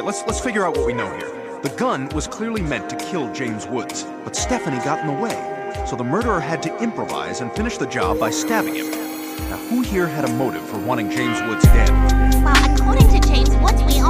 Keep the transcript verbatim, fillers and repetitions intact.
let's let's figure out what we know here. The gun was clearly meant to kill James Woods, but Stephanie got in the way. So the murderer had to improvise and finish the job by stabbing him. Now, who here had a motive for wanting James Woods dead? Well, according to James Woods, we